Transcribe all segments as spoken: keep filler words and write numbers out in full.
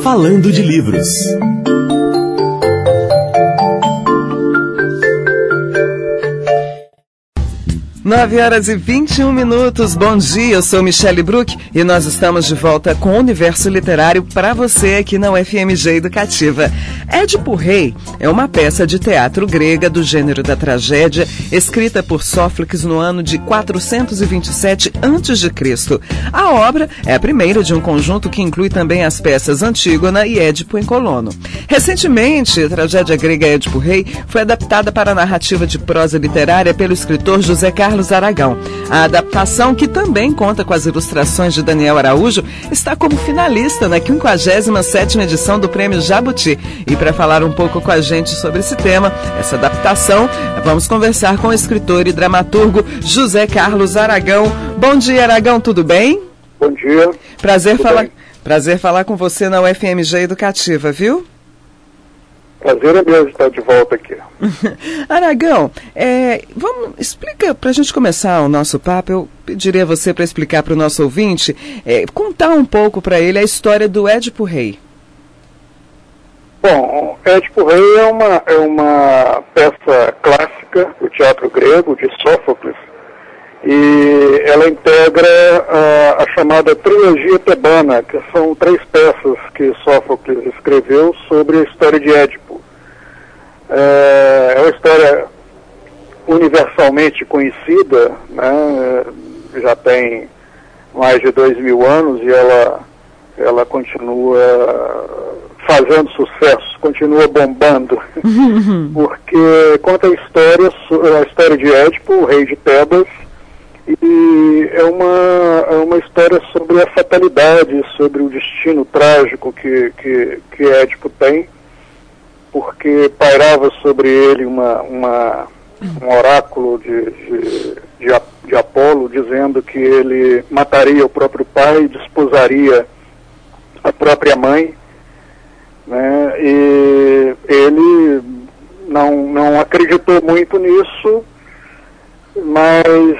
Falando de Livros. nove horas e vinte e um minutos, bom dia, eu sou Michele Bruck e nós estamos de volta com o Universo Literário para você aqui na U F M G Educativa. Édipo Rei é uma peça de teatro grega do gênero da tragédia, escrita por Sófocles no ano de quatrocentos e vinte e sete antes de Cristo. A obra é a primeira de um conjunto que inclui também as peças Antígona e Édipo em Colono. Recentemente, a tragédia grega Édipo Rei foi adaptada para a narrativa de prosa literária pelo escritor José Carlos Aragão. A adaptação, que também conta com as ilustrações de Daniel Araújo, está como finalista na quinquagésima sétima edição do Prêmio Jabuti. E para falar um pouco com a gente sobre esse tema, essa adaptação, vamos conversar com o escritor e dramaturgo José Carlos Aragão. Bom dia, Aragão, tudo bem? Bom dia. Prazer, falar, prazer falar com você na U F M G Educativa, viu? Prazer é meu estar de volta aqui. Aragão, é, vamos, explica, para a gente começar o nosso papo, eu pediria a você para explicar para o nosso ouvinte, é, contar um pouco para ele a história do Édipo Rei. Bom, Édipo Rei é uma, é uma peça clássica do teatro grego, de Sófocles, e ela integra a, a chamada trilogia tebana, que são três peças que Sófocles escreveu sobre a história de Édipo. É, é uma história universalmente conhecida, né? Já tem mais de dois mil anos e ela, ela continua fazendo sucesso, continua bombando, porque conta a história, a história de Édipo, o rei de Tebas, e é uma, é uma história sobre a fatalidade, sobre o destino trágico que, que, que Édipo tem, porque pairava sobre ele uma, uma, um oráculo de, de, de, de Apolo, dizendo que ele mataria o próprio pai e desposaria a própria mãe, né? E ele não, não acreditou muito nisso, mas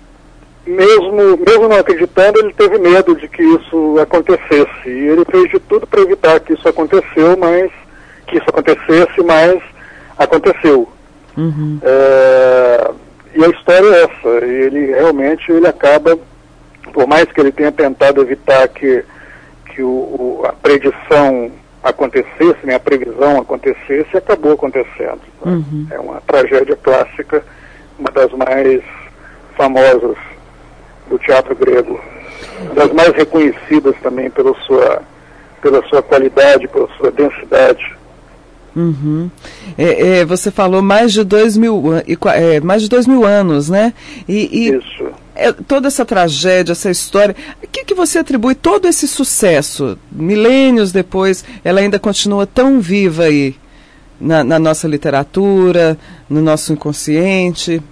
mesmo, mesmo não acreditando, ele teve medo de que isso acontecesse, e ele fez de tudo para evitar que isso aconteceu, mas que isso acontecesse, mas aconteceu. Uhum. É, e a história é essa, ele realmente ele acaba, por mais que ele tenha tentado evitar que, que o, o, a predição acontecesse, né, a previsão acontecesse, acabou acontecendo. Uhum. É uma tragédia clássica, uma das mais famosas do teatro grego, das mais reconhecidas também pela sua, pela sua qualidade, pela sua densidade. Uhum. É, é, você falou mais de dois mil, é, mais de dois mil anos, né? E, e Isso. É, toda essa tragédia, essa história, o que, que você atribui todo esse sucesso? Milênios depois, ela ainda continua tão viva aí na, na nossa literatura, no nosso inconsciente?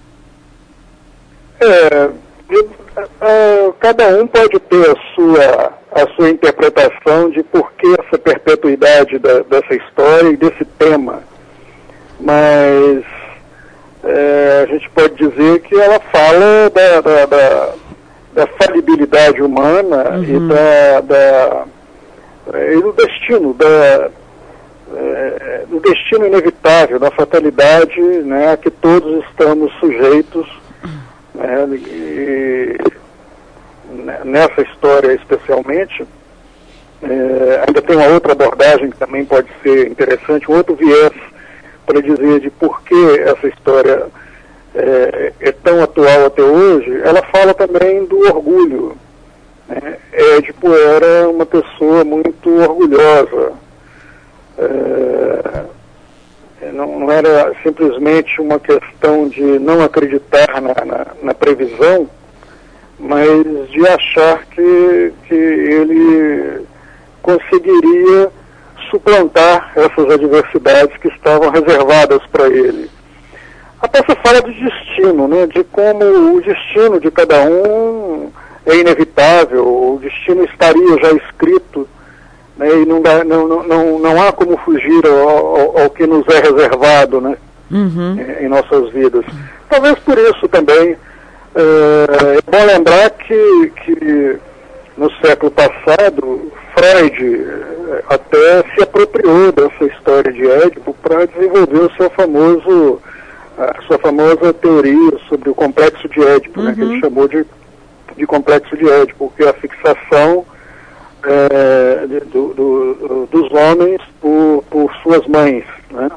É, é, cada um pode ter a sua, a sua interpretação de por que essa perpetuidade da, dessa história e desse tema, mas é, a gente pode dizer que ela fala da, da, da, da falibilidade humana, uhum, e, da, da, e do destino, da, é, do destino inevitável, da fatalidade, né, a que todos estamos sujeitos. É, e, nessa história especialmente, é, ainda tem uma outra abordagem que também pode ser interessante, um outro viés para dizer de por que essa história é, é tão atual até hoje. Ela fala também do orgulho, né? Édipo era uma pessoa muito orgulhosa, é, Não, não era simplesmente uma questão de não acreditar na, na, na previsão, mas de achar que, que ele conseguiria suplantar essas adversidades que estavam reservadas para ele. A peça fala do destino, né, de como o destino de cada um é inevitável, o destino estaria já escrito, né, e não, dá, não, não, não há como fugir ao, ao, ao que nos é reservado, né, uhum, em, em nossas vidas. Talvez por isso também é, é bom lembrar que, que no século passado Freud até se apropriou dessa história de Édipo para desenvolver o seu famoso, a sua famosa teoria sobre o complexo de Édipo, uhum. né, que ele chamou de, de complexo de Édipo, que é a fixação é, de, do, do, dos homens por, por suas mães, né?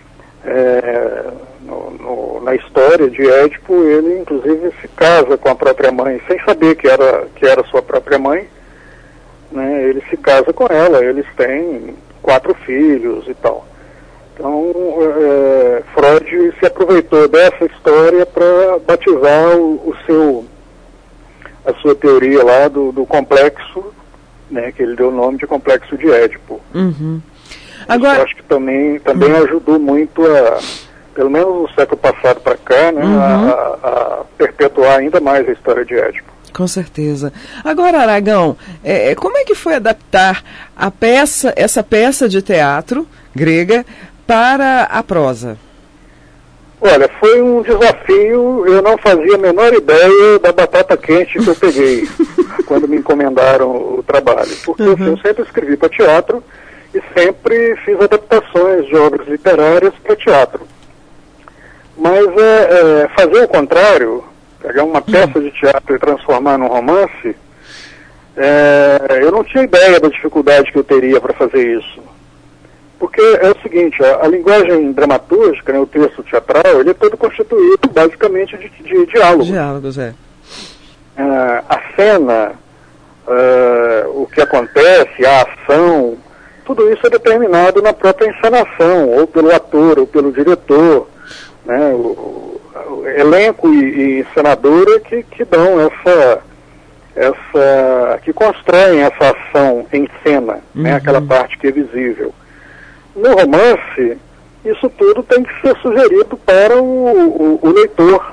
É, no, no, na história de Édipo, ele inclusive se casa com a própria mãe, sem saber que era, que era sua própria mãe, né? Ele se casa com ela, eles têm quatro filhos e tal. Então, é, Freud se aproveitou dessa história para batizar o, o seu, a sua teoria lá do, do complexo, né, que ele deu o nome de complexo de Édipo. Uhum. Agora, eu acho que também, também uhum. ajudou muito a, pelo menos no século passado para cá, né, uhum. a, a perpetuar ainda mais a história de Édipo. Com certeza. Agora, Aragão, é, como é que foi adaptar a peça, essa peça de teatro grega para a prosa? Olha, foi um desafio, eu não fazia a menor ideia da batata quente que eu peguei quando me encomendaram o trabalho, porque uhum. eu sempre escrevi para teatro e sempre fiz adaptações de obras literárias para teatro. Mas é, é, fazer o contrário, pegar uma peça de teatro e transformar num romance, é, eu não tinha ideia da dificuldade que eu teria para fazer isso. Porque é o seguinte, a, a linguagem dramatúrgica, né, o texto teatral, ele é todo constituído basicamente de, de diálogos. Diálogos, é. é a cena, é, o que acontece, a ação, tudo isso é determinado na própria encenação, ou pelo ator, ou pelo diretor, né, o, o elenco e, e encenadora que, que dão essa, essa, que constroem essa ação em cena, uhum. né, aquela parte que é visível. No romance, isso tudo tem que ser sugerido para o, o, o leitor,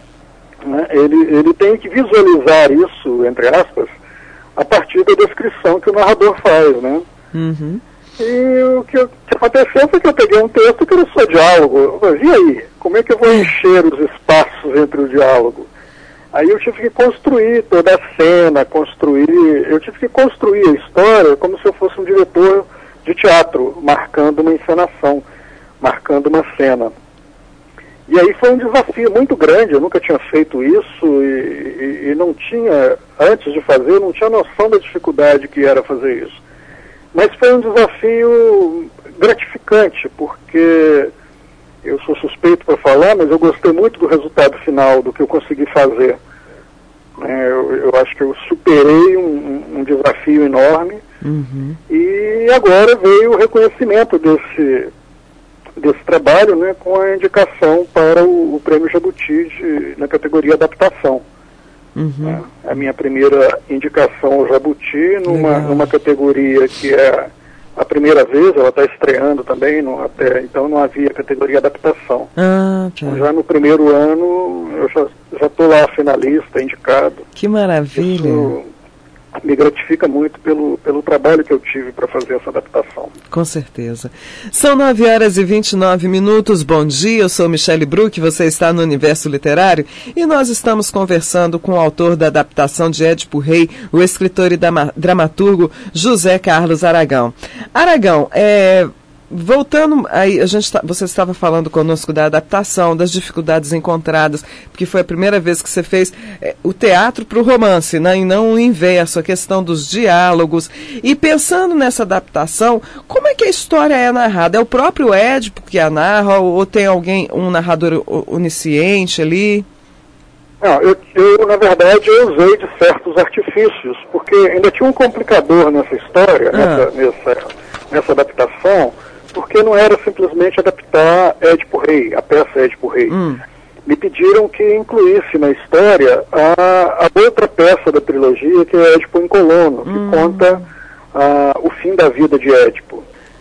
né, ele, ele tem que visualizar isso, entre aspas, a partir da descrição que o narrador faz, né. Uhum. E o que, que aconteceu foi que eu peguei um texto que era só diálogo. Eu falei, e aí? Como é que eu vou encher os espaços entre o diálogo? Aí eu tive que construir toda a cena, construir... Eu tive que construir a história como se eu fosse um diretor de teatro, marcando uma encenação, marcando uma cena. E aí foi um desafio muito grande, eu nunca tinha feito isso e, e, e não tinha, antes de fazer, não tinha noção da dificuldade que era fazer isso. Mas foi um desafio gratificante, porque eu sou suspeito para falar, mas eu gostei muito do resultado final, do que eu consegui fazer. É, eu, eu acho que eu superei um, um desafio enorme, uhum. e agora veio o reconhecimento desse, desse trabalho, né, com a indicação para o, o Prêmio Jabuti de, na categoria adaptação. Uhum. É a minha primeira indicação ao Jabuti, numa, numa categoria que é a primeira vez, ela está estreando também, no, até então não havia categoria adaptação. Ah, tá. Então, já no primeiro ano, eu já estou lá finalista, indicado. Que maravilha! Isso me gratifica muito pelo, pelo trabalho que eu tive para fazer essa adaptação. Com certeza. São nove horas e vinte e nove minutos. Bom dia, eu sou Michele Bruck, você está no Universo Literário e nós estamos conversando com o autor da adaptação de Édipo Rei, o escritor e dramaturgo José Carlos Aragão. Aragão, é... voltando, aí a gente tá, você estava falando conosco da adaptação, das dificuldades encontradas, porque foi a primeira vez que você fez é, o teatro para o romance, né, e não o inverso, a questão dos diálogos. E pensando nessa adaptação, como é que a história é narrada? É o próprio Édipo que a narra, ou, ou tem alguém, um narrador onisciente ali? Não, eu, eu, na verdade, eu usei de certos artifícios, porque ainda tinha um complicador nessa história, ah. nessa, nessa, nessa adaptação, porque não era simplesmente adaptar Édipo Rei, a peça Édipo Rei. Hum. Me pediram que incluísse na história a, a outra peça da trilogia, que é Édipo em Colono, que hum. conta a, o fim da vida de Édipo.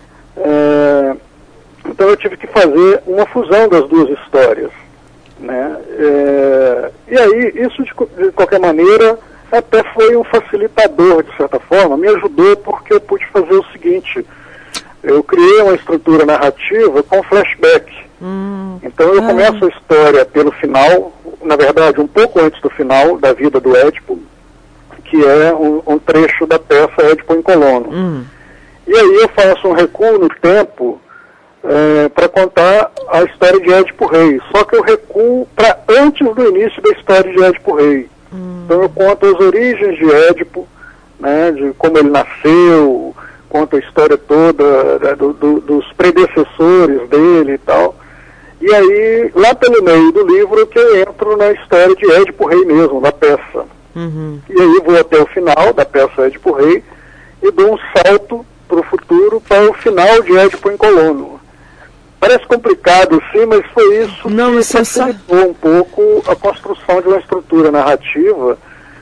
É, então eu tive que fazer uma fusão das duas histórias, né? É, e aí, isso de, de qualquer maneira até foi um facilitador, de certa forma, me ajudou porque eu pude fazer o seguinte: eu criei uma estrutura narrativa com flashback. Hum. Então eu ah. começo a história pelo final, na verdade um pouco antes do final da vida do Édipo, que é um, um trecho da peça Édipo em Colono. Hum. E aí eu faço um recuo no tempo é, para contar a história de Édipo Rei. Só que eu recuo para antes do início da história de Édipo Rei. Hum. Então eu conto as origens de Édipo, né, de como ele nasceu, conto a história toda né, do, do, dos predecessores dele e tal. E aí, lá pelo meio do livro, que eu entro na história de Édipo Rei mesmo, da peça. Uhum. E aí vou até o final da peça Édipo Rei e dou um salto para o futuro, para o final de Édipo em Colono. Parece complicado, sim, mas foi isso Não, que facilitou um pouco a construção de uma estrutura narrativa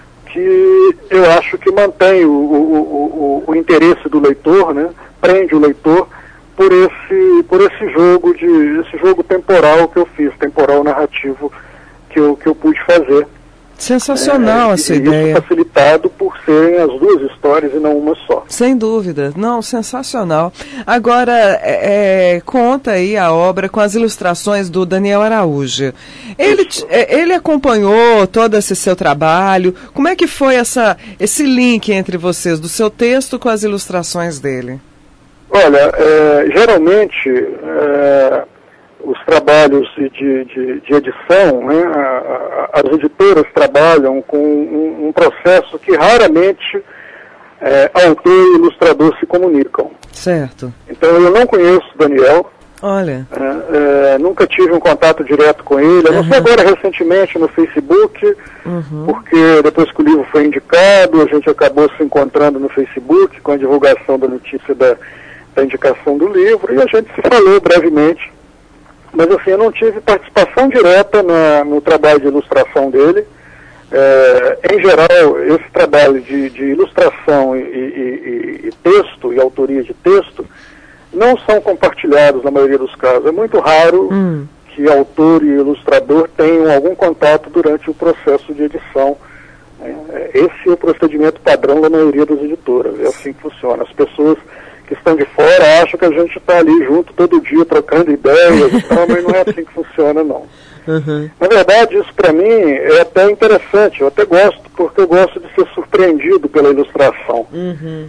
que eu acho que mantém o, o, o, o interesse do leitor, né? Prende o leitor por esse, por esse jogo de esse jogo temporal que eu fiz, temporal narrativo que eu, que eu pude fazer. Sensacional é, essa e ideia. Isso facilitado por serem as duas histórias e não uma só. Sem dúvida. Não, sensacional. Agora, é, é, conta aí a obra com as ilustrações do Daniel Araújo. Ele, ele acompanhou todo esse seu trabalho. Como é que foi essa, esse link entre vocês, do seu texto com as ilustrações dele? Olha, é, geralmente... É, os trabalhos de, de, de edição, né, a, a, as editoras trabalham com um, um processo que raramente é, autor e ilustrador se comunicam. Certo. Então eu não conheço o Daniel. Olha. É, é, nunca tive um contato direto com ele. Eu não sei agora recentemente no Facebook, uhum. porque depois que o livro foi indicado, a gente acabou se encontrando no Facebook com a divulgação da notícia da, da indicação do livro e a gente se falou brevemente. Mas assim, eu não tive participação direta na, no trabalho de ilustração dele. É, em geral, esse trabalho de, de ilustração e, e, e, e texto, e autoria de texto, não são compartilhados na maioria dos casos. É muito raro hum. que autor e ilustrador tenham algum contato durante o processo de edição. Esse é o procedimento padrão da maioria das editoras. É assim que funciona. As pessoas que estão de fora acham que a gente está ali junto todo dia trocando ideias e tal, mas não é assim que funciona, não. Uhum. Na verdade, isso para mim é até interessante, eu até gosto, porque eu gosto de ser surpreendido pela ilustração. Uhum.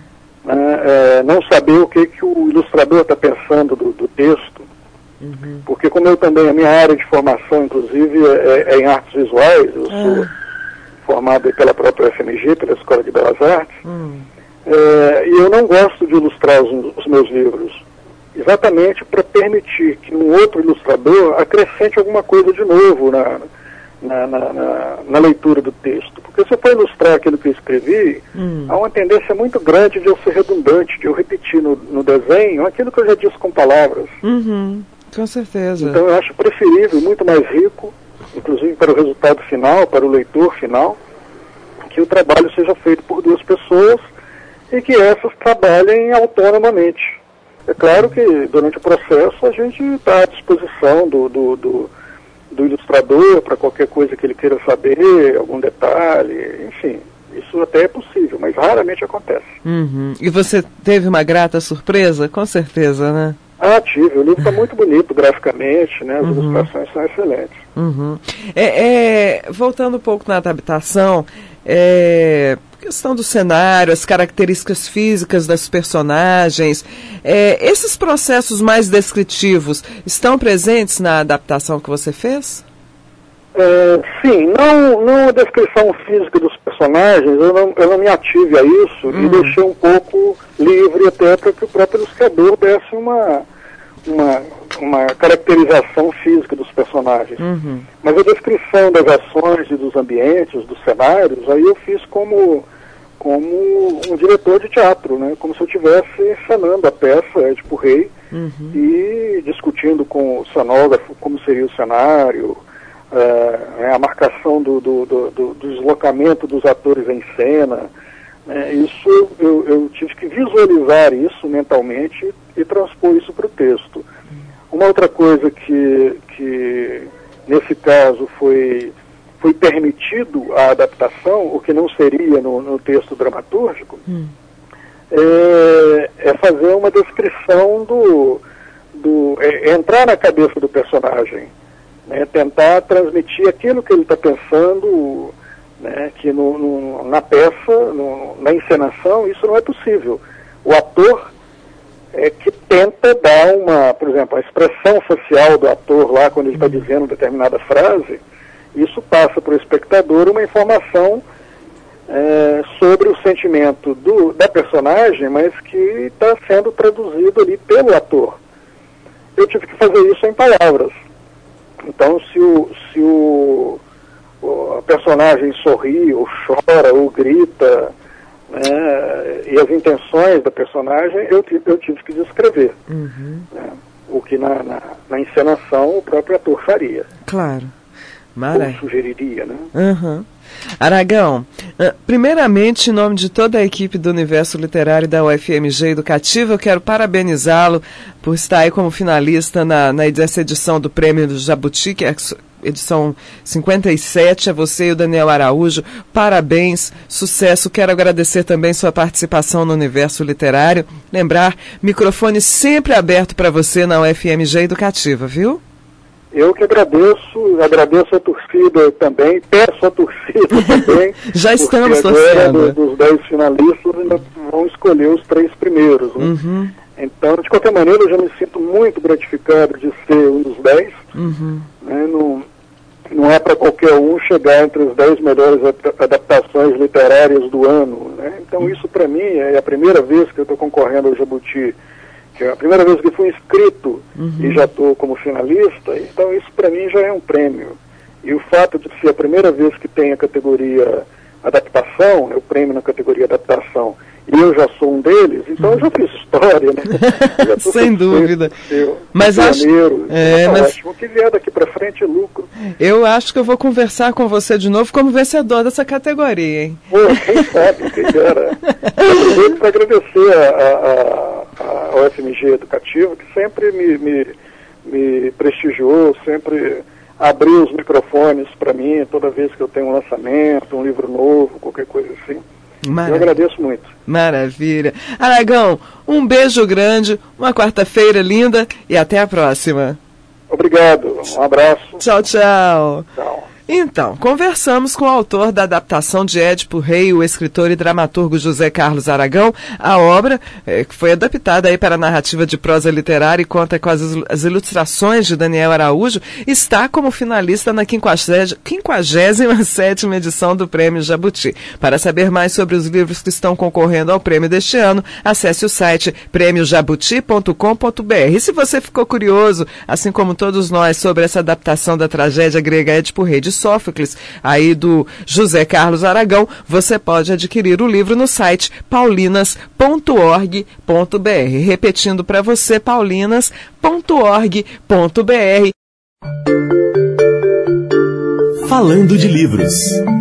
É, é, não saber o que, que o ilustrador está pensando do, do texto, uhum. porque como eu também, a minha área de formação, inclusive, é, é em artes visuais, eu sou ah. formado pela própria F M G, pela Escola de Belas Artes, uhum. É, e eu não gosto de ilustrar os, os meus livros, exatamente para permitir que um outro ilustrador acrescente alguma coisa de novo na, na, na, na, na leitura do texto. Porque se eu for ilustrar aquilo que eu escrevi, hum. há uma tendência muito grande de eu ser redundante, de eu repetir no, no desenho aquilo que eu já disse com palavras. Uhum, com certeza. Então eu acho preferível, muito mais rico, inclusive para o resultado final, para o leitor final, que o trabalho seja feito por duas pessoas e que essas trabalhem autonomamente. É claro que durante o processo a gente está à disposição do, do, do, do ilustrador para qualquer coisa que ele queira saber, algum detalhe, enfim, isso até é possível, mas raramente acontece. Uhum. E você teve uma grata surpresa? Com certeza, né? Ah, tive. O livro está muito bonito graficamente, né? As uhum. ilustrações são excelentes. Uhum. É, é, voltando um pouco na adaptação, é, questão do cenário, as características físicas das personagens, é, esses processos mais descritivos estão presentes na adaptação que você fez? É, sim, não, não a descrição física dos personagens, eu não, eu não me ative a isso uhum. e deixei um pouco livre até para que o próprio ilustrador desse uma, uma, uma caracterização física dos personagens. Uhum. Mas a descrição das ações e dos ambientes, dos cenários, aí eu fiz como, como um diretor de teatro, né? Como se eu estivesse encenando a peça Édipo Rei uhum. e discutindo com o cenógrafo como seria o cenário, Uh, a marcação do, do, do, do deslocamento dos atores em cena, uh, isso eu, eu tive que visualizar isso mentalmente e transpor isso para o texto. Uma outra coisa que, que nesse caso foi, foi permitido a adaptação, o que não seria no, no texto dramatúrgico, hum. é, é fazer uma descrição do, do é, entrar na cabeça do personagem. Né, tentar transmitir aquilo que ele está pensando, né, que no, no, na peça, no, na encenação, isso não é possível. O ator é, que tenta dar uma, por exemplo, a expressão facial do ator lá, quando ele está dizendo determinada frase, isso passa para o espectador uma informação é, sobre o sentimento do, da personagem, mas que está sendo traduzido ali pelo ator. Eu tive que fazer isso em palavras. Então, se o, se o, o a personagem sorri, ou chora, ou grita, né, e as intenções da personagem, eu, eu tive que descrever. Uhum. Né, o que na, na, na encenação o próprio ator faria. Claro. Maravilha. Ou sugeriria, né? Uhum. Aragão, primeiramente, em nome de toda a equipe do Universo Literário da U F M G Educativa, eu quero parabenizá-lo por estar aí como finalista na, na essa edição do Prêmio do Jabuti, que é a edição cinquenta e sete, a você e o Daniel Araújo. Parabéns, sucesso. Quero agradecer também sua participação no Universo Literário. Lembrar, microfone sempre aberto para você na U F M G Educativa, viu? Eu que agradeço, agradeço a torcida também, peço a torcida também. Já estamos torcendo. Agora, do, dos dez finalistas, ainda vão escolher os três primeiros. Né? Uhum. Então, de qualquer maneira, eu já me sinto muito gratificado de ser um dos dez. Uhum. Né? Não, não é para qualquer um chegar entre os dez melhores adaptações literárias do ano. Né? Então, isso para mim é a primeira vez que eu estou concorrendo ao Jabuti. Que é a primeira vez que fui inscrito uhum. e já estou como finalista, então isso para mim já é um prêmio. E o fato de ser a primeira vez que tem a categoria adaptação, né, o prêmio na categoria adaptação, e eu já sou um deles, então eu já fiz história, né? Já tô sem dúvida. Seu, mas acho é, tá mas... ótimo. O que vier daqui para frente é lucro. Eu acho que eu vou conversar com você de novo como vencedor dessa categoria, hein? Pô, quem sabe, quem dera. Eu para agradecer a, a, a, a U F M G Educativa, que sempre me, me, me prestigiou, sempre abriu os microfones para mim toda vez que eu tenho um lançamento, um livro novo, qualquer coisa assim. Maravilha. Eu agradeço muito. Maravilha. Aragão, um beijo grande, uma quarta-feira linda e até a próxima. Obrigado, um abraço. Tchau, tchau. Tchau. Então, conversamos com o autor da adaptação de Édipo Rei, o escritor e dramaturgo José Carlos Aragão. A obra, eh, que foi adaptada aí para a narrativa de prosa literária e conta com as, as ilustrações de Daniel Araújo, está como finalista na quinquagésima sétima edição do Prêmio Jabuti. Para saber mais sobre os livros que estão concorrendo ao prêmio deste ano, acesse o site prêmio jabuti ponto com ponto b r. E se você ficou curioso, assim como todos nós, sobre essa adaptação da tragédia grega Édipo Rei de Sófocles, aí do José Carlos Aragão, você pode adquirir o livro no site paulinas ponto org ponto b r. Repetindo para você, paulinas ponto org ponto b r. Falando de livros.